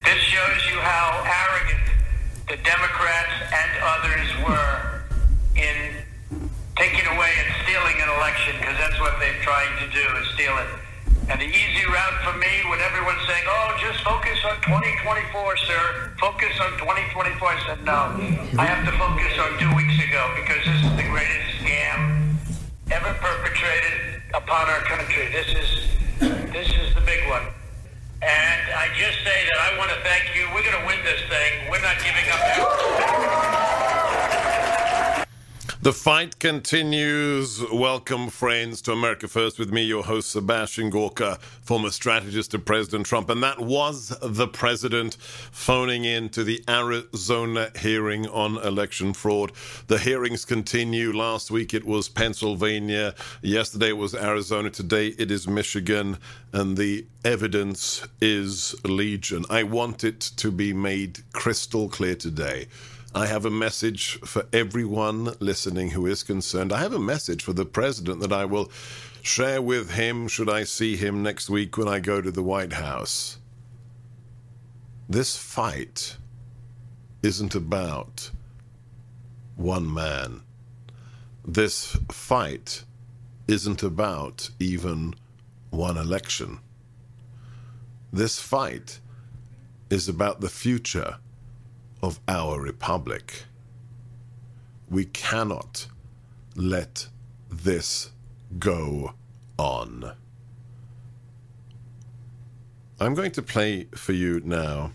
This shows you how arrogant the Democrats and others were in taking away and stealing an election, because that's what they're trying to do, is steal it. And the easy route for me, when everyone's saying, oh, just focus on 2024, sir. Focus on 2024. I said, no. I have to focus on 2 weeks ago, because this is the greatest scam ever perpetrated upon our country. This is the big one. And I just say that I want to thank you. We're going to win this thing. We're not giving up. The fight continues. Welcome, friends, to America First with me, your host, Sebastian Gorka, former strategist to President Trump. And that was the president phoning in to the Arizona hearing on election fraud. The hearings continue. Last week it was Pennsylvania. Yesterday it was Arizona. Today it is Michigan. And the evidence is legion. I want it to be made crystal clear today. I have a message for everyone listening who is concerned. I have a message for the president that I will share with him should I see him next week when I go to the White House. This fight isn't about one man. This fight isn't about even one election. This fight is about the future of our republic. We cannot let this go on. I'm going to play for you now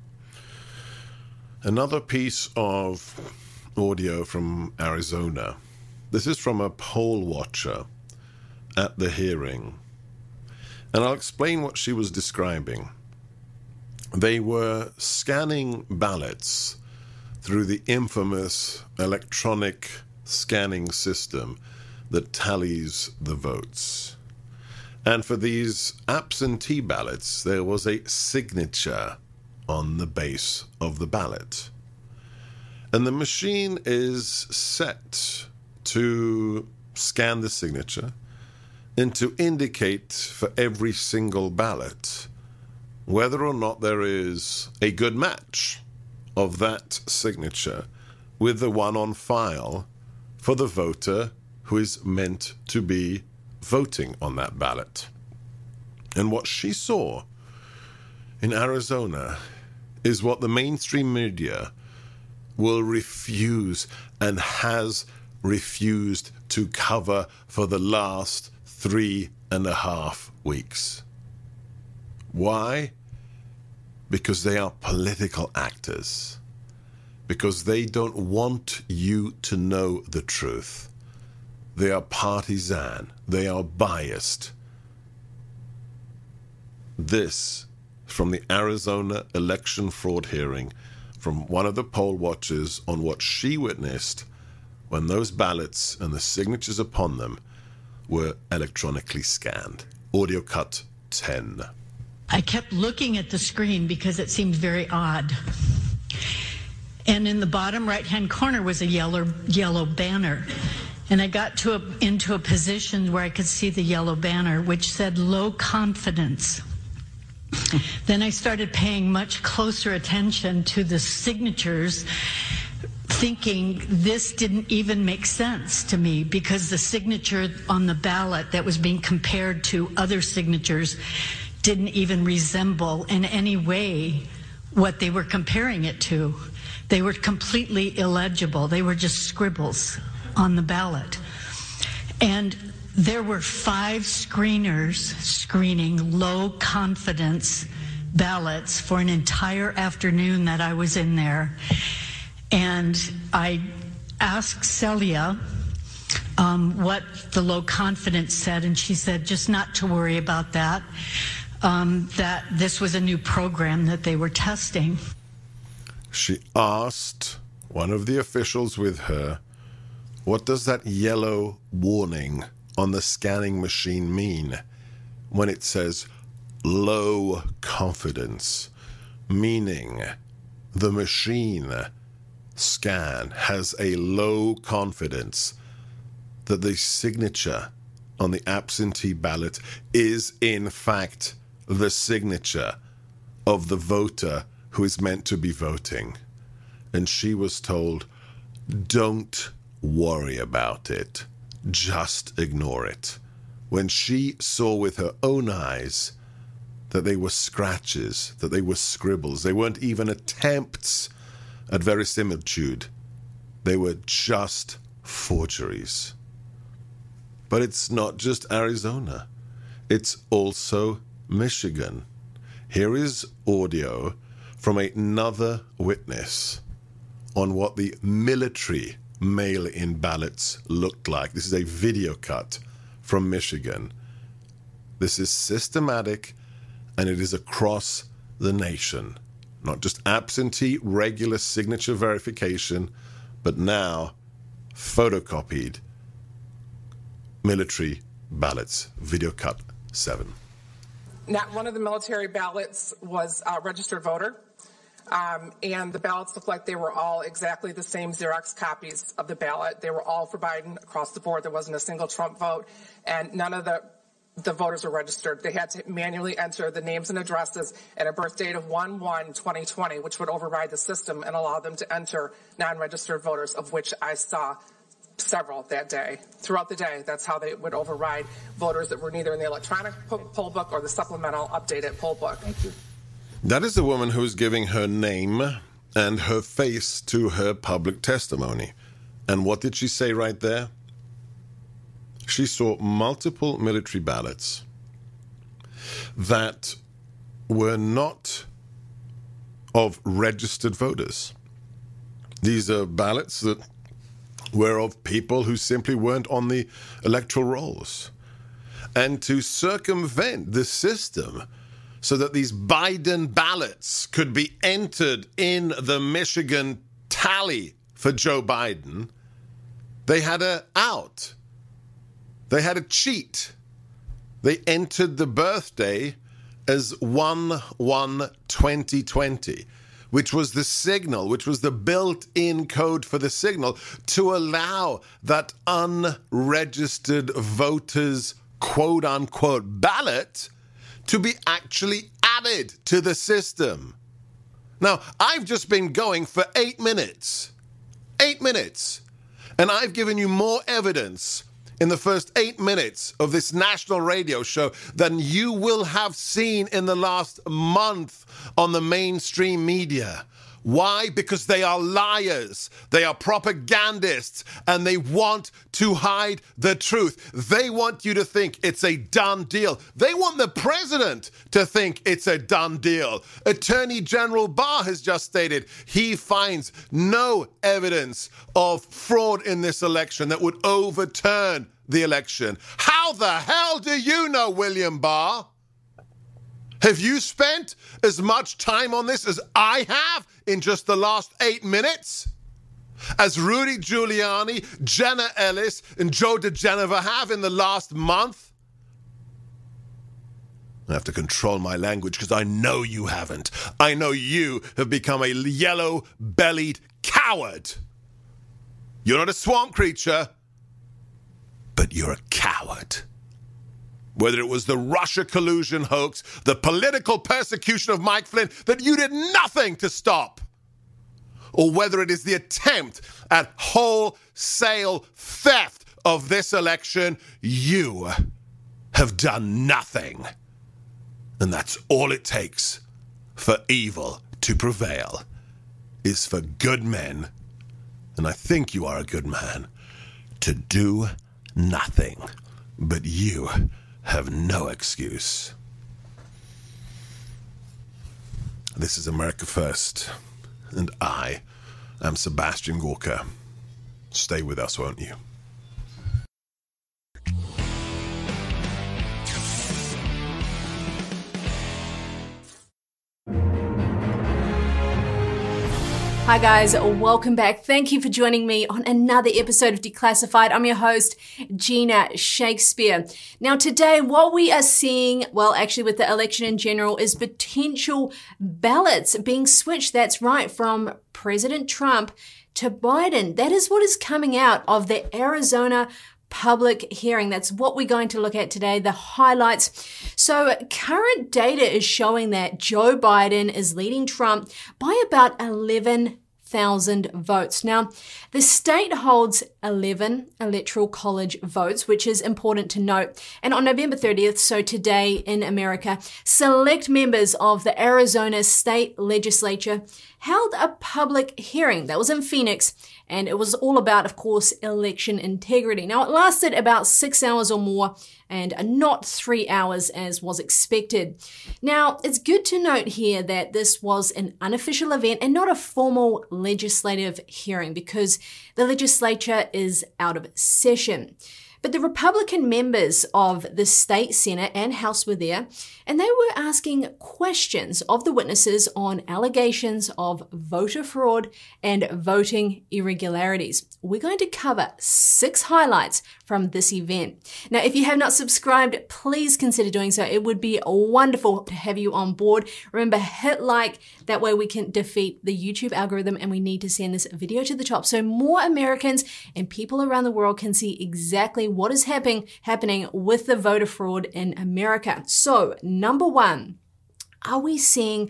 another piece of audio from Arizona. This is from a poll watcher at the hearing, and I'll explain what she was describing. They were scanning ballots through the infamous electronic scanning system that tallies the votes. And for these absentee ballots, there was a signature on the base of the ballot. And the machine is set to scan the signature and to indicate for every single ballot whether or not there is a good match of that signature with the one on file for the voter who is meant to be voting on that ballot. And what she saw in Arizona is what the mainstream media will refuse and has refused to cover for the last 3.5 weeks. Why? Because they are political actors. Because they don't want you to know the truth. They are partisan. They are biased. This from the Arizona election fraud hearing from one of the poll watchers on what she witnessed when those ballots and the signatures upon them were electronically scanned. Audio cut 10. I kept looking at the screen because it seemed very odd. And in the bottom right-hand corner was a yellow banner. And I got into a position where I could see the yellow banner, which said low confidence. Then I started paying much closer attention to the signatures, thinking this didn't even make sense to me, because the signature on the ballot that was being compared to other signatures didn't even resemble in any way what they were comparing it to. They were completely illegible. They were just scribbles on the ballot. And there were 5 screeners screening low confidence ballots for an entire afternoon that I was in there. And I asked Celia what the low confidence said, and she said just not to worry about that. That this was a new program that they were testing. She asked one of the officials with her, what does that yellow warning on the scanning machine mean when it says low confidence? Meaning the machine scan has a low confidence that the signature on the absentee ballot is in fact the signature of the voter who is meant to be voting. And she was told, don't worry about it. Just ignore it. When she saw with her own eyes that they were scratches, that they were scribbles, they weren't even attempts at verisimilitude. They were just forgeries. But it's not just Arizona. It's also Michigan. Here is audio from another witness on what the military mail-in ballots looked like. This is a video cut from Michigan. This is systematic, and it is across the nation. Not just absentee, regular signature verification, but now photocopied military ballots. Video cut 7. Not one of the military ballots was a registered voter. And the ballots looked like they were all exactly the same Xerox copies of the ballot. They were all for Biden across the board. There wasn't a single Trump vote, and none of the voters were registered. They had to manually enter the names and addresses and a birth date of 1/1/2020, which would override the system and allow them to enter non-registered voters, of which I saw several that day. Throughout the day, that's how they would override voters that were neither in the electronic poll book or the supplemental updated poll book. Thank you. That is the woman who is giving her name and her face to her public testimony. And what did she say right there? She saw multiple military ballots that were not of registered voters. These are ballots that were of people who simply weren't on the electoral rolls. And to circumvent the system so that these Biden ballots could be entered in the Michigan tally for Joe Biden, they had a out. They had a cheat. They entered the birthday as 1/1/2020, which was the signal, which was the built-in code for the signal to allow that unregistered voter's quote-unquote ballot to be actually added to the system. Now, I've just been going for 8 minutes. 8 minutes. And I've given you more evidence in the first 8 minutes of this national radio show than you will have seen in the last month on the mainstream media. Why? Because they are liars. They are propagandists, and they want to hide the truth. They want you to think it's a done deal. They want the president to think it's a done deal. Attorney General Barr has just stated he finds no evidence of fraud in this election that would overturn the election. How the hell do you know, William Barr? Have you spent as much time on this as I have in just the last 8 minutes? As Rudy Giuliani, Jenna Ellis, and Joe DeGeneva have in the last month? I have to control my language because I know you haven't. I know you have become a yellow-bellied coward. You're not a swamp creature, but you're a coward. Whether it was the Russia collusion hoax, the political persecution of Mike Flynn that you did nothing to stop, or whether it is the attempt at wholesale theft of this election, you have done nothing. And that's all it takes for evil to prevail, is for good men, and I think you are a good man, to do nothing. But you have no excuse. This is America First, and I am Sebastian Gorka. Stay with us, won't you? Hi guys, welcome back. Thank you for joining me on another episode of Declassified. I'm your host, Gina Shakespeare. Now today, what we are seeing, well, actually with the election in general, is potential ballots being switched. That's right, from President Trump to Biden. That is what is coming out of the Arizona public hearing. That's what we're going to look at today, the highlights. So current data is showing that Joe Biden is leading Trump by about 11,000 votes. Now, the state holds 11 electoral college votes, which is important to note. And on November 30th, so today in America, select members of the Arizona state legislature held a public hearing that was in Phoenix, and it was all about, of course, election integrity. Now, it lasted about 6 hours or more, and not 3 hours as was expected. Now, it's good to note here that this was an unofficial event and not a formal legislative hearing because the legislature is out of session. But the Republican members of the state Senate and House were there, and they were asking questions of the witnesses on allegations of voter fraud and voting irregularities. We're going to cover 6 highlights from this event. Now, if you have not subscribed, please consider doing so. It would be wonderful to have you on board. Remember, hit like. That way we can defeat the YouTube algorithm, and we need to send this video to the top so more Americans and people around the world can see exactly what is happening with the voter fraud in America. So, number 1, are we seeing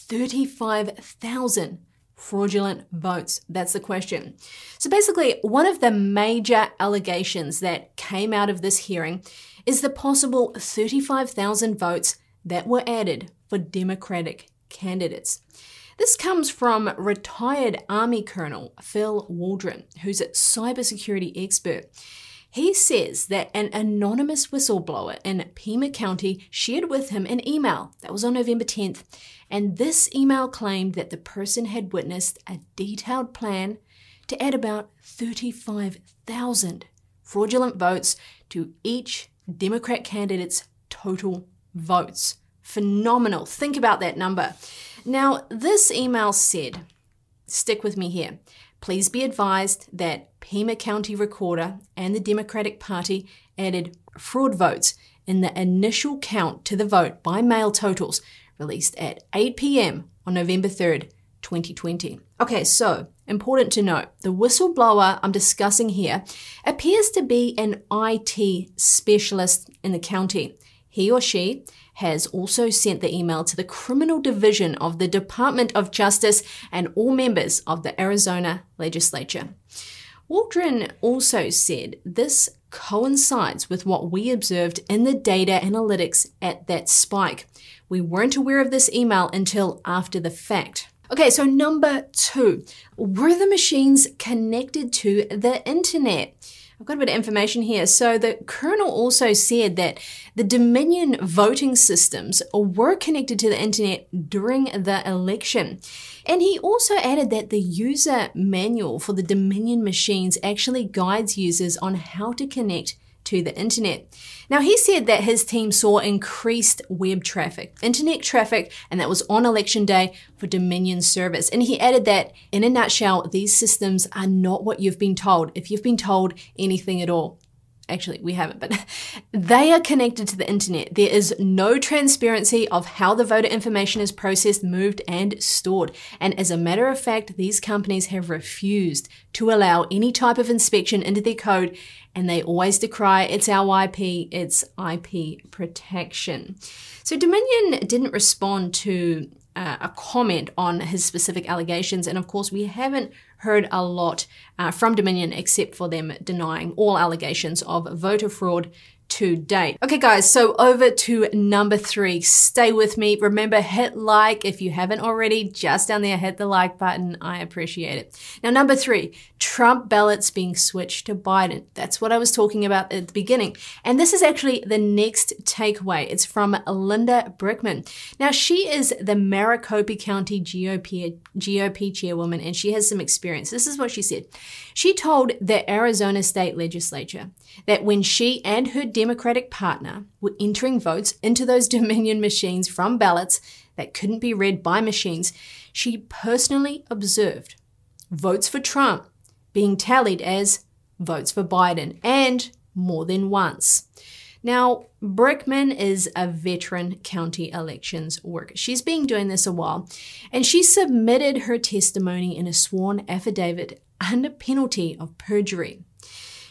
35,000 fraudulent votes? That's the question. So basically, one of the major allegations that came out of this hearing is the possible 35,000 votes that were added for Democratic candidates. This comes from retired Army Colonel Phil Waldron, who's a cybersecurity expert. He says that an anonymous whistleblower in Pima County shared with him an email that was on November 10th, and this email claimed that the person had witnessed a detailed plan to add about 35,000 fraudulent votes to each Democrat candidate's total votes. Phenomenal. Think about that number. Now, this email said, stick with me here, please be advised that Pima County Recorder and the Democratic Party added fraud votes in the initial count to the vote by mail totals released at 8 p.m. on November 3rd, 2020. Okay, so important to note, the whistleblower I'm discussing here appears to be an IT specialist in the county. He or she has also sent the email to the Criminal Division of the Department of Justice and all members of the Arizona legislature. Waldron also said this coincides with what we observed in the data analytics at that spike. We weren't aware of this email until after the fact. Okay, so number 2, were the machines connected to the internet? I've got a bit of information here. So the colonel also said that the Dominion voting systems were connected to the internet during the election. And he also added that the user manual for the Dominion machines actually guides users on how to connect to the internet. Now, he said that his team saw increased web traffic, internet traffic, and that was on election day for Dominion service. And he added that, in a nutshell, these systems are not what you've been told, if you've been told anything at all. Actually, we haven't, but they are connected to the internet. There is no transparency of how the voter information is processed, moved, and stored. And as a matter of fact, these companies have refused to allow any type of inspection into their code, and they always decry it's our IP, it's IP protection. So Dominion didn't respond to a comment on his specific allegations. And of course, we haven't heard a lot from Dominion except for them denying all allegations of voter fraud to date. Okay, guys, so over to number 3. Stay with me. Remember, hit like if you haven't already. Just down there, hit the like button. I appreciate it. Now, number 3, Trump ballots being switched to Biden. That's what I was talking about at the beginning. And this is actually the next takeaway. It's from Linda Brickman. Now, she is the Maricopa County GOP chairwoman, and she has some experience. This is what she said. She told the Arizona state legislature that when she and her Democratic partner were entering votes into those Dominion machines from ballots that couldn't be read by machines, she personally observed votes for Trump being tallied as votes for Biden, and more than once. Now, Brickman is a veteran county elections worker. She's been doing this a while, and she submitted her testimony in a sworn affidavit under penalty of perjury.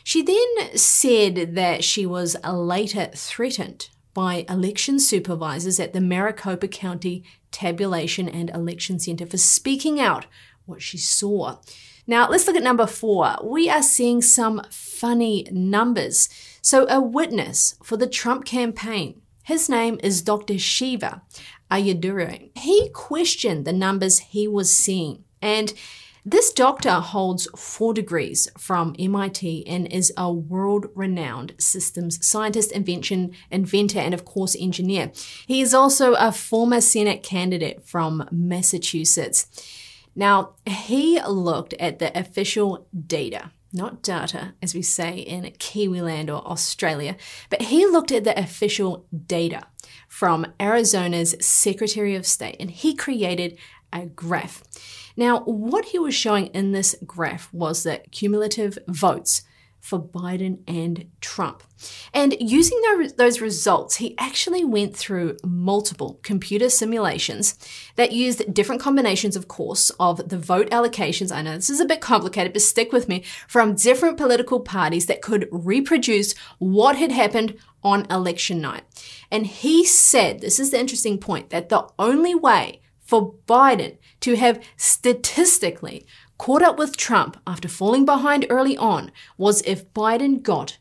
She then said that she was later threatened by election supervisors at the Maricopa County Tabulation and Election Center for speaking out what she saw. Now, let's look at number 4. We are seeing some funny numbers. So a witness for the Trump campaign, his name is Dr. Shiva Ayyadurai. He questioned the numbers he was seeing. And this doctor holds 4 degrees from MIT and is a world-renowned systems scientist, inventor, and of course, engineer. He is also a former Senate candidate from Massachusetts. Now, he looked at the official data, not data, as we say in Kiwiland or Australia, but he looked at the official data from Arizona's Secretary of State, and he created a graph. Now, what he was showing in this graph was the cumulative votes for Biden and Trump. And using those results, he actually went through multiple computer simulations that used different combinations, of course, of the vote allocations. I know this is a bit complicated, but stick with me, from different political parties that could reproduce what had happened on election night. And he said, this is the interesting point, that the only way for Biden to have statistically caught up with Trump after falling behind early on was if Biden got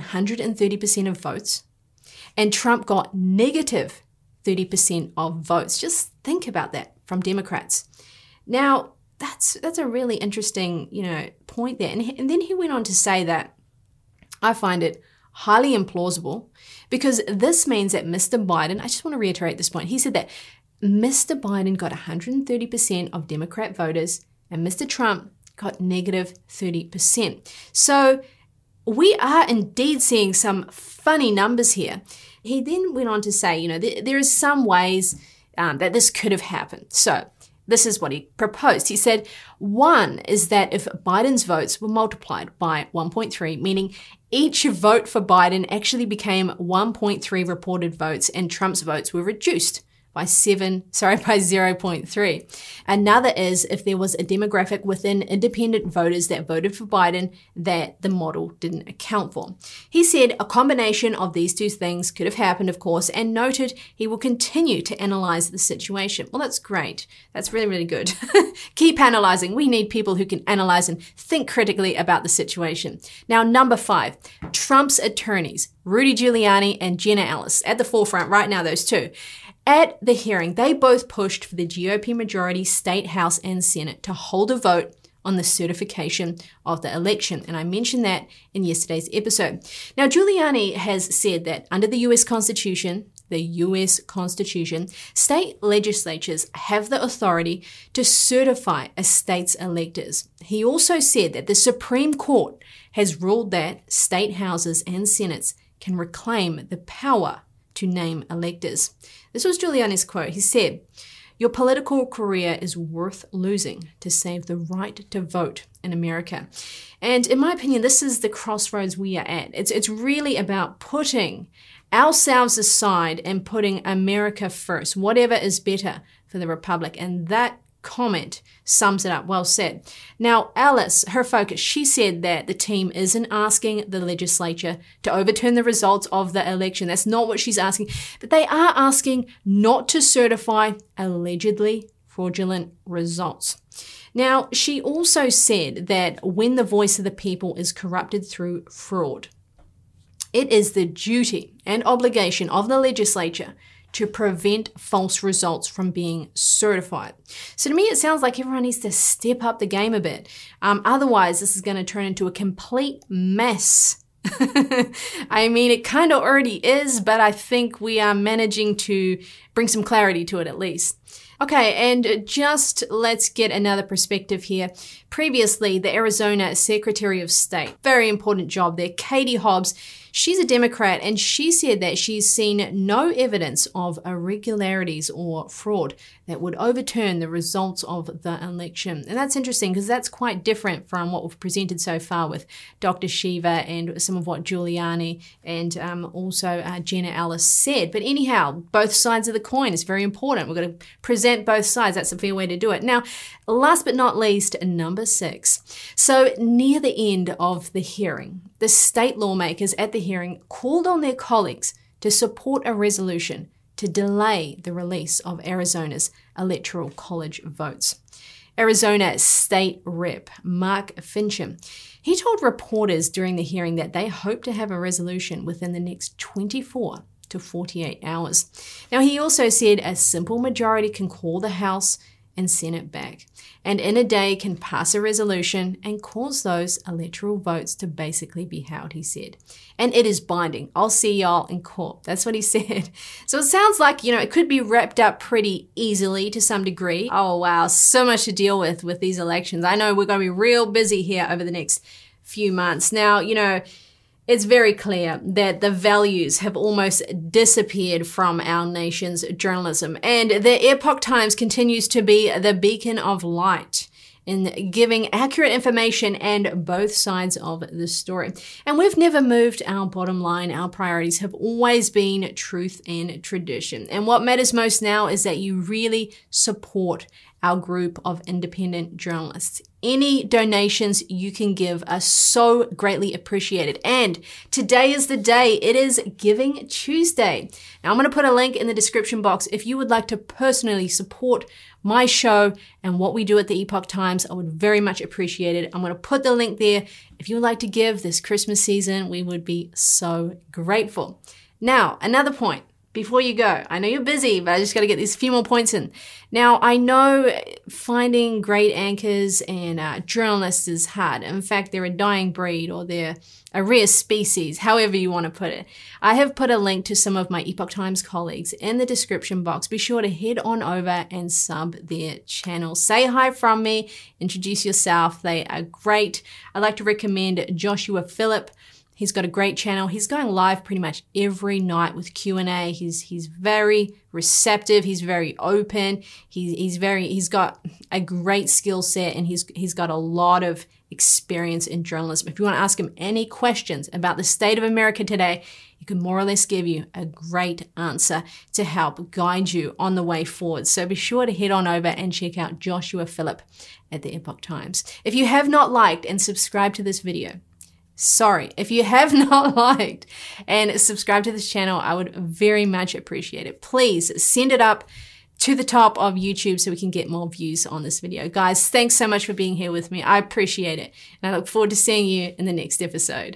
130% of votes and Trump got negative 30% of votes. Just think about that from Democrats. Now, that's a really interesting, point there. And then he went on to say that I find it highly implausible because this means that Mr. Biden, I just want to reiterate this point. He said that Mr. Biden got 130% of Democrat voters and Mr. Trump got negative 30%. So we are indeed seeing some funny numbers here. He then went on to say, there is some ways that this could have happened. So this is what he proposed. He said, one is that if Biden's votes were multiplied by 1.3, meaning each vote for Biden actually became 1.3 reported votes and Trump's votes were reduced by 0.3. Another is if there was a demographic within independent voters that voted for Biden that the model didn't account for. He said a combination of these two things could have happened, of course, and noted he will continue to analyze the situation. Well, that's great. That's really, really good. Keep analyzing. We need people who can analyze and think critically about the situation. Now, number 5, Trump's attorneys, Rudy Giuliani and Jenna Ellis, at the forefront right now, those two. At the hearing, they both pushed for the GOP majority state, House, and Senate to hold a vote on the certification of the election. And I mentioned that in yesterday's episode. Now, Giuliani has said that under the US Constitution, state legislatures have the authority to certify a state's electors. He also said that the Supreme Court has ruled that state houses and senates can reclaim the power to name electors. This was Giuliani's quote. He said, "Your political career is worth losing to save the right to vote in America." And in my opinion, this is the crossroads we are at. It's really about putting ourselves aside and putting America first, whatever is better for the Republic. And that comment sums it up. Well said. Now, Alice, her focus, she said that the team isn't asking the legislature to overturn the results of the election. That's not what she's asking. But they are asking not to certify allegedly fraudulent results. Now, she also said that when the voice of the people is corrupted through fraud, it is the duty and obligation of the legislature to prevent false results from being certified. So to me, it sounds like everyone needs to step up the game a bit. Otherwise, this is going to turn into a complete mess. I mean, it kind of already is, but I think we are managing to bring some clarity to it at least. Okay, and just let's get another perspective here. Previously, the Arizona Secretary of State, very important job there, Katie Hobbs, she's a Democrat, and she said that she's seen no evidence of irregularities or fraud that would overturn the results of the election. And that's interesting because that's quite different from what we've presented so far with Dr. Shiva and some of what Giuliani and also Jenna Ellis said. But anyhow, both sides of the coin is very important. We've got to present both sides. That's a fair way to do it. Now, last but not least, number 6. So near the end of the hearing, the state lawmakers at the hearing called on their colleagues to support a resolution to delay the release of Arizona's electoral college votes. Arizona State Rep. Mark Finchem, he told reporters during the hearing that they hope to have a resolution within the next 24 to 48 hours. Now, he also said a simple majority can call the House and Senate back, and in a day can pass a resolution and cause those electoral votes to basically be held, he said. And it is binding. I'll see y'all in court. That's what he said. So it sounds like, it could be wrapped up pretty easily to some degree. Oh, wow. So much to deal with these elections. I know we're going to be real busy here over the next few months. Now, it's very clear that the values have almost disappeared from our nation's journalism, and the Epoch Times continues to be the beacon of light in giving accurate information and both sides of the story. And we've never moved our bottom line. Our priorities have always been truth and tradition. And what matters most now is that you really support our group of independent journalists. Any donations you can give are so greatly appreciated. And today is the day. It is Giving Tuesday. Now, I'm going to put a link in the description box if you would like to personally support my show and what we do at the Epoch Times. I would very much appreciate it. I'm going to put the link there. If you would like to give this Christmas season, we would be so grateful. Now, another point. Before you go, I know you're busy, but I just got to get these few more points in. Now, I know finding great anchors and journalists is hard. In fact, they're a dying breed, or they're a rare species, however you want to put it. I have put a link to some of my Epoch Times colleagues in the description box. Be sure to head on over and sub their channel. Say hi from me, introduce yourself. They are great. I'd like to recommend Joshua Phillip. He's got a great channel. He's going live pretty much every night with Q&A. He's very receptive. He's very open. He's got a great skill set, and he's got a lot of experience in journalism. If you want to ask him any questions about the state of America today, he can more or less give you a great answer to help guide you on the way forward. So be sure to head on over and check out Joshua Phillip at the Epoch Times. If you have not liked and subscribed to this video, if you have not liked and subscribed to this channel, I would very much appreciate it. Please send it up to the top of YouTube so we can get more views on this video. Guys, thanks so much for being here with me. I appreciate it. And I look forward to seeing you in the next episode.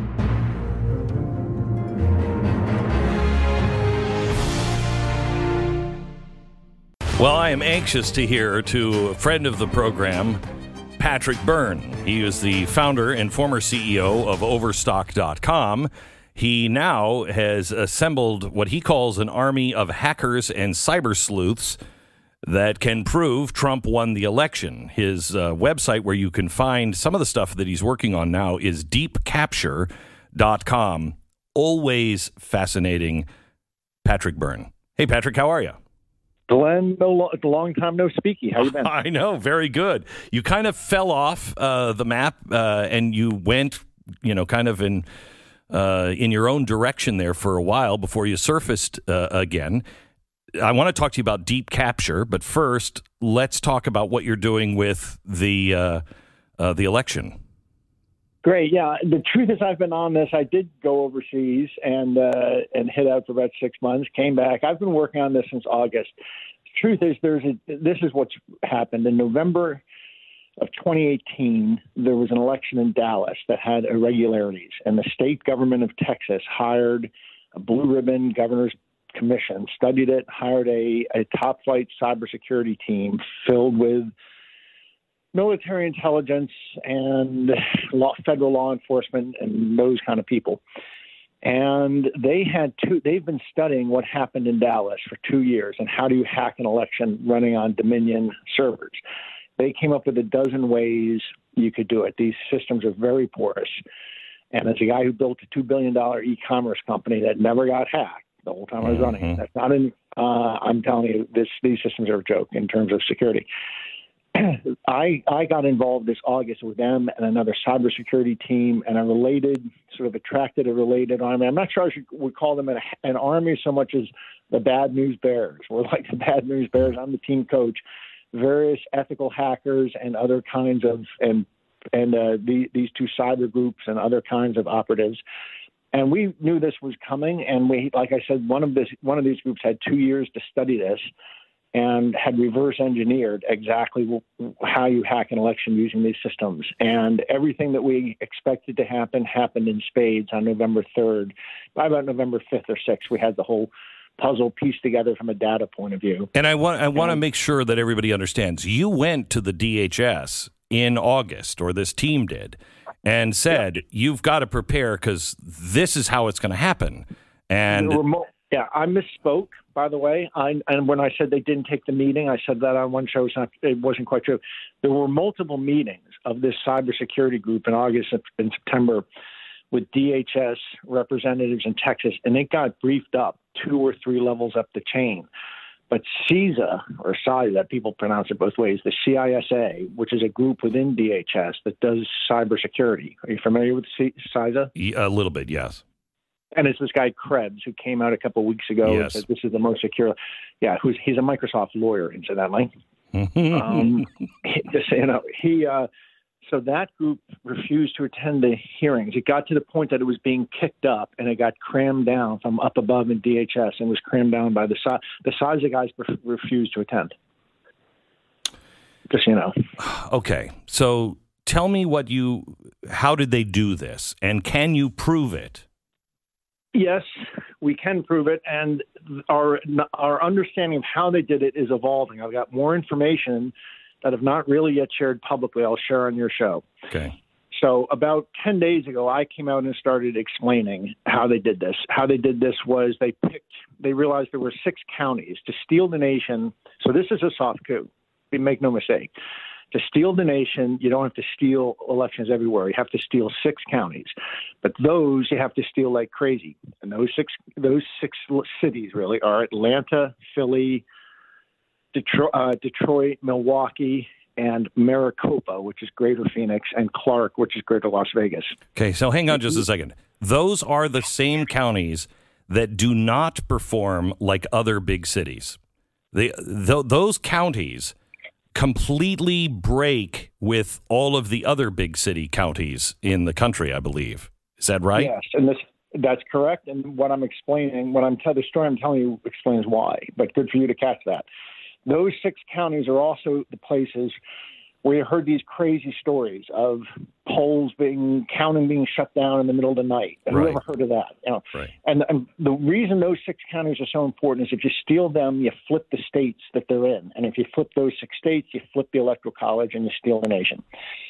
Well, I am anxious to hear to a friend of the program, Patrick Byrne. He is the founder and former CEO of Overstock.com. He now has assembled what he calls an army of hackers and cyber sleuths that can prove Trump won the election. His website, where you can find some of the stuff that he's working on now, is deepcapture.com. Always fascinating. Patrick Byrne. Hey, Patrick, how are you? Glenn, long time no speaky. How you been? I know, very good. You kind of fell off the map, and you went, kind of in your own direction there for a while before you surfaced again. I want to talk to you about Deep Capture, but first, let's talk about what you're doing with the election. Great. Yeah. The truth is, I've been on this. I did go overseas and hit out for about 6 months, came back. I've been working on this since August. The truth is, this is what's happened. In November of 2018, there was an election in Dallas that had irregularities, and the state government of Texas hired a blue ribbon governor's commission, studied it, hired a top flight cybersecurity team filled with military intelligence and federal law enforcement and those kind of people. And they've been studying what happened in Dallas for 2 years and how do you hack an election running on Dominion servers. They came up with a dozen ways you could do it. These systems are very porous. And as a guy who built a $2 billion e-commerce company that never got hacked the whole time I was running it, that's not in, I'm telling you, these systems are a joke in terms of security. I got involved this August with them and another cybersecurity team and attracted a related army. I'm not sure I would call them an army so much as the Bad News Bears. We're like the Bad News Bears. I'm the team coach. Various ethical hackers and other kinds of and and these two cyber groups and other kinds of operatives. And we knew this was coming. And we, like I said, one of these groups had 2 years to study this and had reverse engineered exactly how you hack an election using these systems. And everything that we expected to happen happened in spades on November 3rd. By about November 5th or 6th, we had the whole puzzle pieced together from a data point of view. And I want to make sure that everybody understands. You went to the DHS in August, or this team did, and said, you've got to prepare because this is how it's going to happen. And I misspoke, by the way. And when I said they didn't take the meeting, I said that on one show. It wasn't quite true. There were multiple meetings of this cybersecurity group in August and September with DHS representatives in Texas, and it got briefed up 2 or 3 levels up the chain. But CISA, or CISA, people pronounce it both ways, the CISA, which is a group within DHS that does cybersecurity. Are you familiar with CISA? A little bit, yes. And it's this guy Krebs who came out a couple of weeks ago and said this is the most secure. Yeah, he's a Microsoft lawyer, incidentally. Just so you know, so that group refused to attend the hearings. It got to the point that it was being kicked up, and it got crammed down from up above in DHS, and was crammed down by the CISA guys refused to attend. Just so you know. Okay, so tell me how did they do this, and can you prove it? Yes, we can prove it, and our understanding of how they did it is evolving. I've got more information that have not really yet shared publicly. I'll share on your show. Okay. So about 10 days ago, I came out and started explaining how they did this. How they did this was they realized there were 6 counties to steal the nation. So this is a soft coup. Make no mistake. To steal the nation, you don't have to steal elections everywhere. You have to steal 6 counties, but those you have to steal like crazy. And those six cities really are Atlanta, Philly, Detroit, Milwaukee, and Maricopa, which is Greater Phoenix, and Clark, which is Greater Las Vegas. Okay, so hang on just a second. Those are the same counties that do not perform like other big cities. Those counties completely break with all of the other big city counties in the country, I believe. Is that right? Yes, and that's correct. And what I'm explaining, the story I'm telling you explains why, but good for you to catch that. Those 6 counties are also the places where you heard these crazy stories of polls counting being shut down in the middle of the night. Have you ever heard of that? You know? Right. And the reason those 6 counties are so important is if you steal them, you flip the states that they're in. And if you flip those 6 states, you flip the Electoral College and you steal the nation.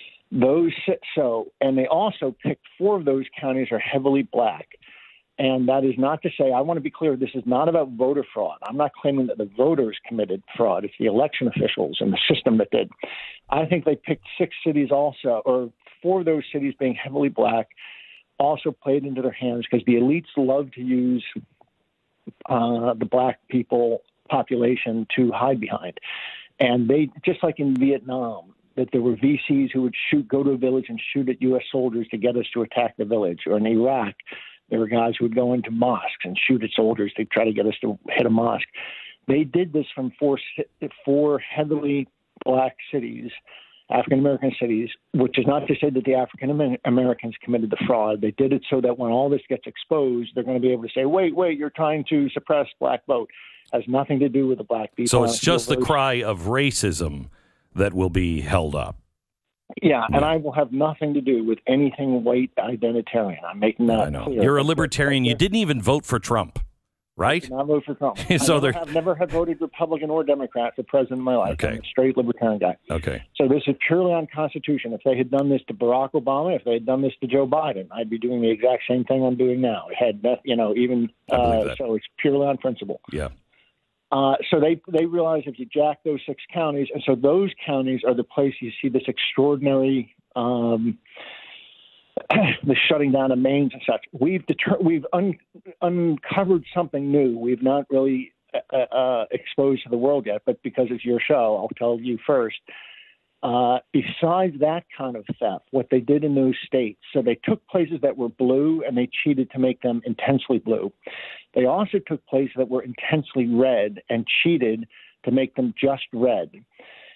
And they also picked 4 of those counties are heavily black. And that is not to say, I want to be clear, this is not about voter fraud. I'm not claiming that the voters committed fraud. It's the election officials and the system that did. I think they picked 6 cities also, or 4 of those cities being heavily black, also played into their hands because the elites love to use the black people population to hide behind. And they, just like in Vietnam, that there were VCs who would go to a village and shoot at U.S. soldiers to get us to attack the village, or in Iraq, there were guys who would go into mosques and shoot at soldiers to try to get us to hit a mosque. They did this from 4 heavily black cities, African-American cities, which is not to say that the African-Americans committed the fraud. They did it so that when all this gets exposed, they're going to be able to say, wait, you're trying to suppress black vote. It has nothing to do with the black people. So it's just the cry of racism that will be held up. Yeah, and I will have nothing to do with anything white identitarian. I'm making that clear. You're a libertarian. You didn't even vote for Trump, right? I did not vote for Trump. I've never had voted Republican or Democrat for president in my life. Okay. I'm a straight libertarian guy. Okay. So this is purely unconstitutional. If they had done this to Barack Obama, if they had done this to Joe Biden, I'd be doing the exact same thing I'm doing now. It had, so it's purely on principle. Yeah. So they realize if you jack those 6 counties, and so those counties are the place you see this extraordinary the shutting down of mains and such. We've uncovered something new. We've not really exposed to the world yet, but because it's your show, I'll tell you first. Besides that kind of theft, what they did in those states, so they took places that were blue and they cheated to make them intensely blue. They also took places that were intensely red and cheated to make them just red.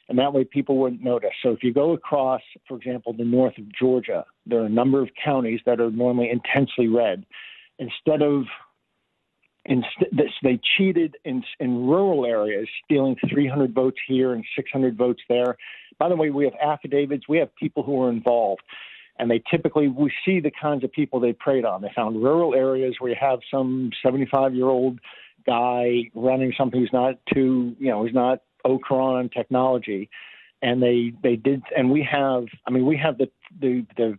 And that way people wouldn't notice. So if you go across, for example, the north of Georgia, there are a number of counties that are normally intensely red. They cheated in rural areas, stealing 300 votes here and 600 votes there. By the way, we have affidavits. We have people who are involved. And we see the kinds of people they preyed on. They found rural areas where you have some 75-year-old guy running something who's not okra on technology. And they did, and we have the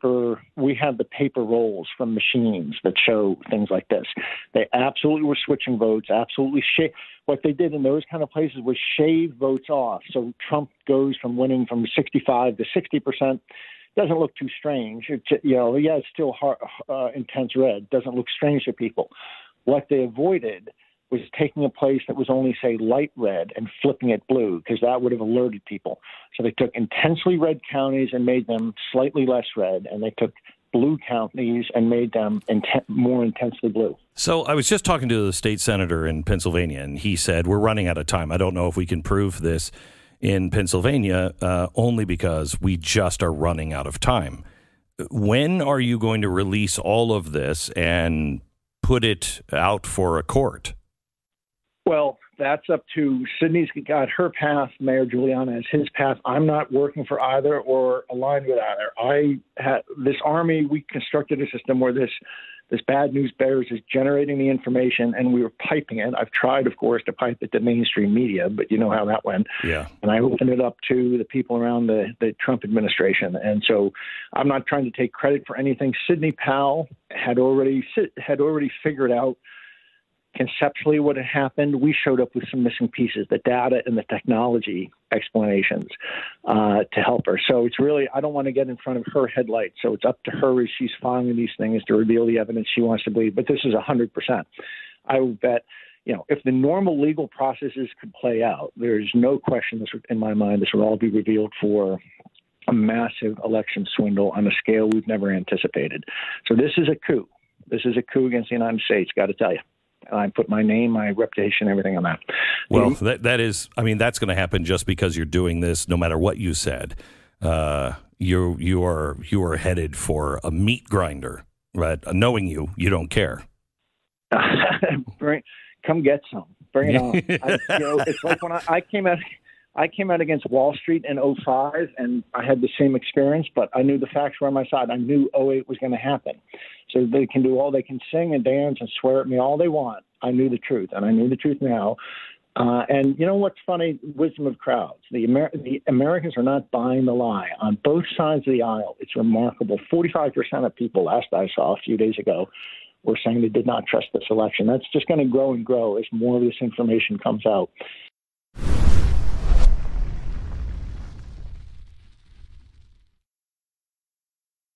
paper rolls from machines that show things like this. They absolutely were switching votes, what they did in those kind of places was shave votes off. So Trump goes from winning from 65 to 60%. Doesn't look too strange. It's still intense red. Doesn't look strange to people. What they avoided was taking a place that was only, say, light red and flipping it blue, because that would have alerted people. So they took intensely red counties and made them slightly less red, and they took blue counties and made them more intensely blue. So I was just talking to the state senator in Pennsylvania, and he said, we're running out of time. I don't know if we can prove this in Pennsylvania, only because we just are running out of time. When are you going to release all of this and put it out for a court? Well, that's up to Sydney's got her path. Mayor Giuliani has his path. I'm not working for either or aligned with either. This army, we constructed a system where this bad news bears is generating the information, and we were piping it. I've tried, of course, to pipe it to mainstream media, but you know how that went. Yeah. And I opened it up to the people around the Trump administration. And so I'm not trying to take credit for anything. Sidney Powell had already figured out conceptually what had happened. We showed up with some missing pieces, the data and the technology explanations to help her. So it's really, I don't want to get in front of her headlights. So it's up to her as she's filing these things to reveal the evidence she wants to believe. But this is 100%. I would bet, if the normal legal processes could play out, there's no question in my mind this would all be revealed for a massive election swindle on a scale we've never anticipated. So this is a coup. This is a coup against the United States, got to tell you. And I put my name, my reputation, everything on that. Well, that is, that's going to happen just because you're doing this. No matter what you said, you are headed for a meat grinder. Right? Knowing you don't care. Come get some. Bring it on. It's like when I came out against Wall Street in 2005, and I had the same experience, but I knew the facts were on my side. I knew 2008 was going to happen. So they can sing and dance and swear at me all they want. I knew the truth, and I knew the truth now. And you know what's funny? Wisdom of crowds. The Americans are not buying the lie on both sides of the aisle. It's remarkable. 45% of people, last I saw a few days ago, were saying they did not trust this election. That's just going to grow and grow as more of this information comes out.